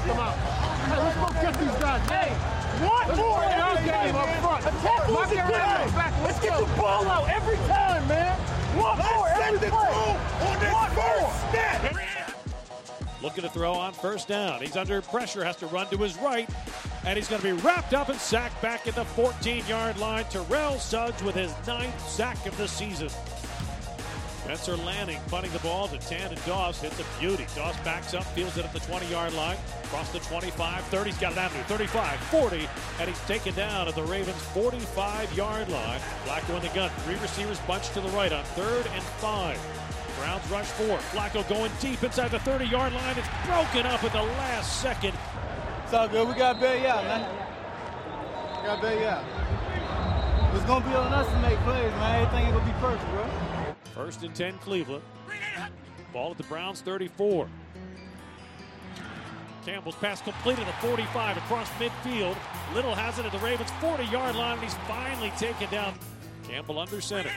them out. Hey, let's go get these guys. Hey, one more every game up front. A tackle is a good. Let's get the ball out every time, man. One more every play. On this first snap. Looking to throw on first down. He's under pressure, has to run to his right, and he's going to be wrapped up and sacked back at the 14-yard line. Terrell Suggs with his 9th sack of the season. Spencer Lanning punting the ball to Tandon Doss. Hits a beauty. Doss backs up, fields it at the 20-yard line. Across the 25, 30. He's got an avenue. 35, 40. And he's taken down at the Ravens' 45-yard line. Flacco in the gun. 3 receivers bunched to the right on 3rd and 5. Browns rush 4. Flacco going deep inside the 30-yard line. It's broken up at the last second. It's all good. We got to bail you out, man. We got to bail you out. It's going to be on us to make plays, man. Everything ain't going to be perfect, bro. 1st and 10, Cleveland. Ball at the Browns' 34. Campbell's pass completed at the 45 across midfield. Little has it at the Ravens' 40-yard line, and he's finally taken down. Campbell under center.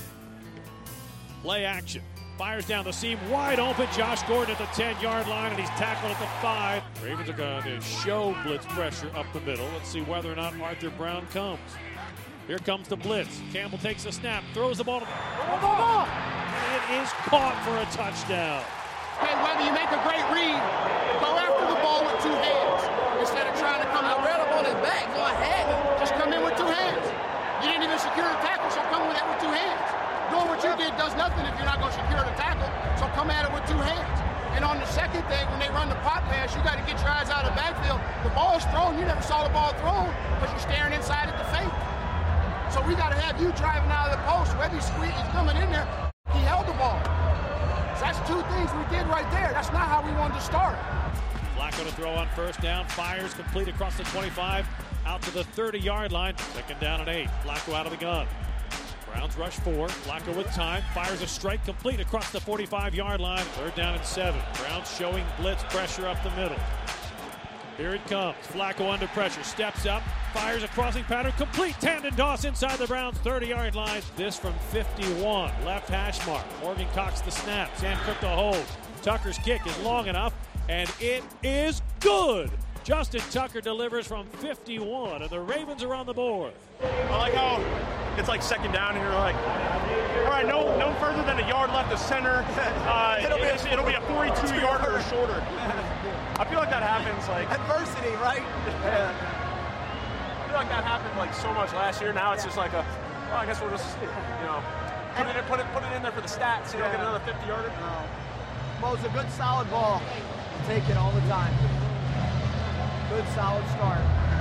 Play action. Fires down the seam, wide open. Josh Gordon at the 10-yard line, and he's tackled at the 5. Ravens are going to show blitz pressure up the middle. Let's see whether or not Arthur Brown comes. Here comes the blitz. Campbell takes a snap, throws the ball to and it is caught for a touchdown. Hey, whether you make a great read, go after the ball with 2 hands instead of trying to come out. Ran up on his back, go ahead. Just come in with 2 hands. You didn't even secure the tackle, so come with it with 2 hands. Doing what you did does nothing if you're not going to secure the tackle, so come at it with 2 hands. And on the second thing, when they run the pop pass, you got to get your eyes out of the backfield. The ball is thrown. You never saw the ball thrown because you're staring inside at the fake. So we got to have you driving out of the post. Whether he's coming in there, he held the ball. So that's 2 things we did right there. That's not how we wanted to start. Flacco to throw on first down. Fires complete across the 25, out to the 30-yard line. 2nd down and 8. Flacco out of the gun. Browns rush 4. Flacco with time. Fires a strike complete across the 45-yard line. 3rd down and 7. Browns showing blitz pressure up the middle. Here it comes. Flacco under pressure. Steps up. Fires a crossing pattern. Complete. Tandon Doss inside the Browns' 30-yard line. This from 51. Left hash mark. Morgan Cox the snap. Sam Cook the hold. Tucker's kick is long enough, and it is good. Justin Tucker delivers from 51, and the Ravens are on the board. I like how it's like 2nd down, and you're like, all right, no further than a yard left of center. It'll be a 42-yarder or shorter. I feel like that happens like Adversity, right? Yeah. I feel like that happened like so much last year. Now it's just like I guess we'll just put it in there for the stats. You don't get another 50-yarder. No. Well, it's a good solid ball. Take it all the time. Good solid start.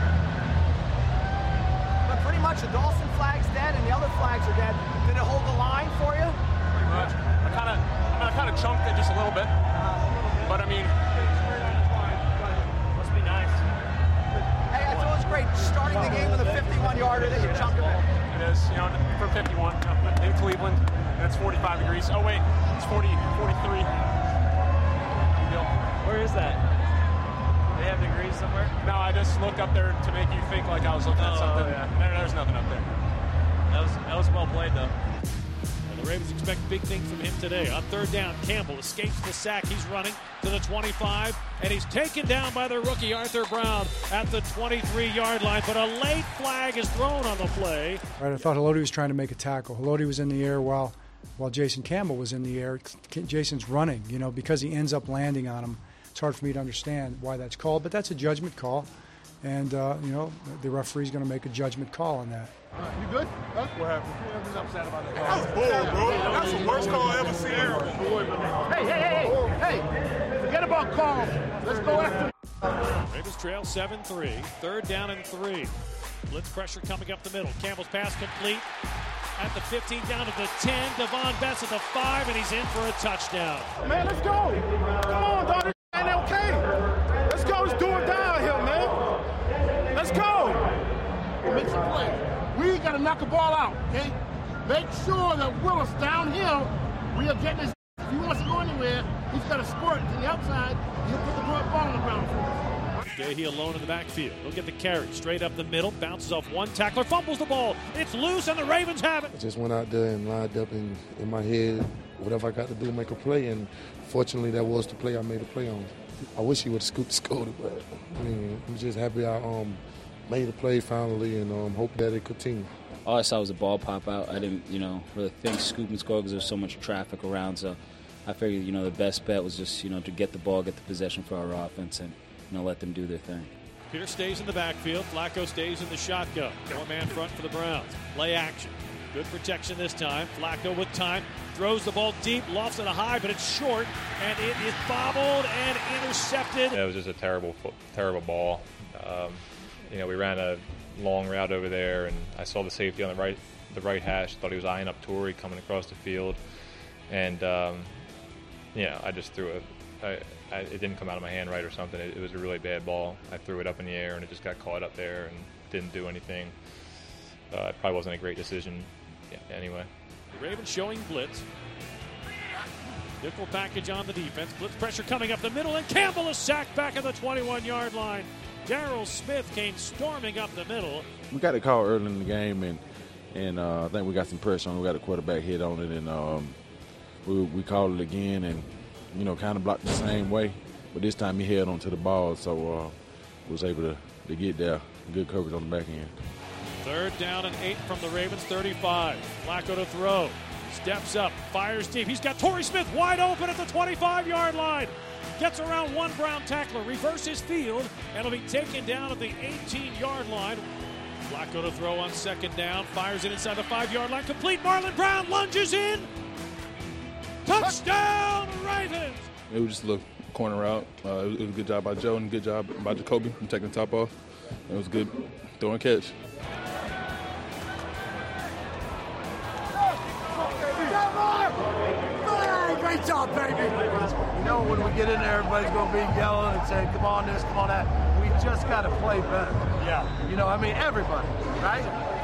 But pretty much the Dawson flag's dead and the other flags are dead. Did it hold the line for you? Pretty much. I kind of chunked it just a little bit. But I mean, must be nice. Hey, I thought it was great starting the game with a 51-yarder that you chunk it. It is, for 51 in Cleveland, and it's 45 degrees. Oh wait, it's 43. Where is that? They have degrees somewhere? No, I just looked up there to make you think like I was looking at something. Yeah. There's nothing up there. That was well played, though. And the Ravens expect big things from him today. On 3rd down, Campbell escapes the sack. He's running to the 25, and he's taken down by the rookie Arthur Brown at the 23-yard line. But a late flag is thrown on the play. Right, I thought Haloti was trying to make a tackle. Haloti was in the air while Jason Campbell was in the air. Jason's running, because he ends up landing on him. It's hard for me to understand why that's called, but that's a judgment call. And, the referee's going to make a judgment call on that. You good? Huh? What happened? I'm upset about that. That was bull, bro. That's the worst call I ever seen. Hey, forget about calls. Let's go after. Ravens trail 7-3. 3rd down and 3. Blitz pressure coming up the middle. Campbell's pass complete at the 15, down to the 10. Devon Best at the 5, and he's in for a touchdown. Man, let's go. Come on, dog. This ain't okay. Let's go. Let's do it down here, man. Let's go. Make some plays. We got to knock the ball out, okay? Make sure that Willis downhill, we are getting his. If he wants to go anywhere, he's got to squirt to the outside. He'll put the ball on the ground for us. Gahey alone in the backfield. He'll get the carry straight up the middle, bounces off one tackler, fumbles the ball. It's loose, and the Ravens have it. I just went out there and lined up in my head, whatever I got to do, make a play, and fortunately that was the play I made a play on. I wish he would have scooped the scooter, but I mean, I'm just happy I made the play finally, and hope that it continue. All I saw was the ball pop out. I didn't, really think scoop and score because there was so much traffic around. So I figured, the best bet was just, to get the ball, get the possession for our offense, and let them do their thing. Pierce stays in the backfield. Flacco stays in the shotgun. Four-man front for the Browns. Play action. Good protection this time. Flacco with time. Throws the ball deep. Lofts it high, but it's short. And it is bobbled and intercepted. It was just a terrible ball. We ran a long route over there, and I saw the safety on the right hash. Thought he was eyeing up Torrey coming across the field. And, I just threw it. It didn't come out of my hand right or something. It was a really bad ball. I threw it up in the air, and it just got caught up there and didn't do anything. It probably wasn't a great decision anyway. The Ravens showing blitz. Nickel package on the defense. Blitz pressure coming up the middle, and Campbell is sacked back at the 21-yard line. Darryl Smith came storming up the middle. We got a call early in the game, and I think we got some pressure on it. We got a quarterback hit on it, and we called it again, and kind of blocked the same way, but this time he held onto the ball, so was able to get there. Good coverage on the back end. 3rd down and 8 from the Ravens 35. Flacco to throw. Steps up, fires deep. He's got Torrey Smith wide open at the 25-yard line. Gets around one Brown tackler, reverses field, and will be taken down at the 18-yard line. Flacco to throw on 2nd down. Fires it inside the 5-yard line. Complete. Marlon Brown lunges in. Touchdown, Ravens! It was just a little corner route. It was a good job by Joe and a good job by Jacoby from taking the top off. It was good throw and catch. Great job, baby! When we get in there, everybody's going to be yelling and saying, come on this, come on that. We just got to play better. Yeah. Everybody, right?